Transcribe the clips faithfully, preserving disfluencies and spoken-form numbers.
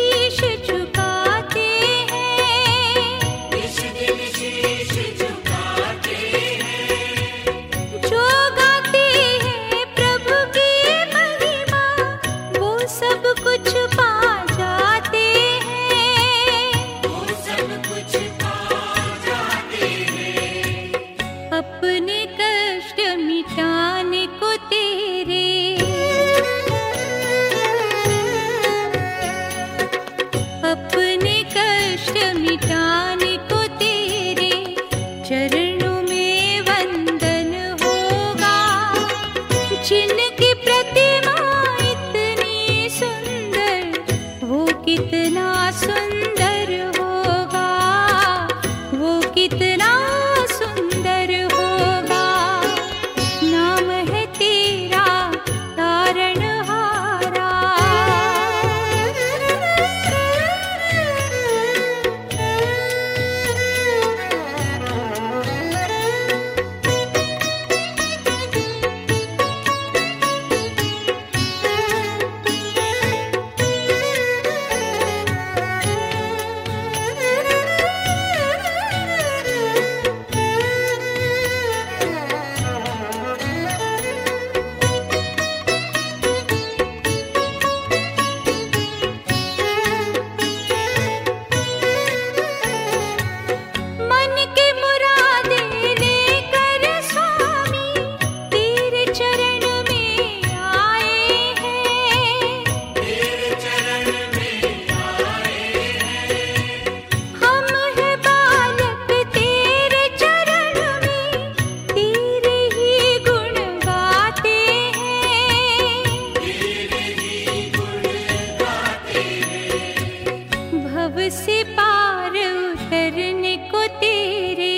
शीश झुकाते हैं, इस दिन शीश झुकाते हैं। जो गाते हैं प्रभु की महिमा, वो सब कुछ पा जाते हैं, वो सब कुछ पा जाते हैं। अपने कष्ट मिटाने को तेरे, अपने कष्ट मिटाने को तेरे चरणों में वंदन होगा। जिनकी प्रतिमा इतनी सुंदर, वो कितना सुंदर होगा, वो कितना सुंदर होगा। नाम है तेरा तारणहारा, मन की मुरादें लेकर स्वामी तेरे चरण में आए हैं। तेरे चरण में आए हैं। हम हैं बालक तेरे चरण में, तेरे ही गुण गाते हैं, तेरे ही गुण गाते हैं। भव से पार उतरने को तेरे,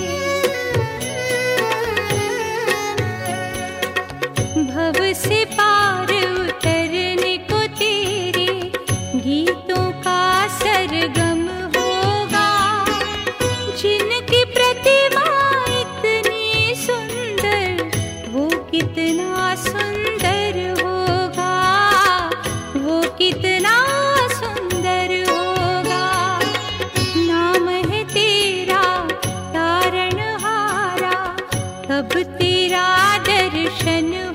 भव से पार उतरने को तेरे गीतों का सरगम होगा। जिनकी प्रतिमा इतनी सुंदर, वो कितना सुंदर होगा, वो कितना सुंदर होगा। नाम है तेरा तारणहारा, कब तेरा दर्शन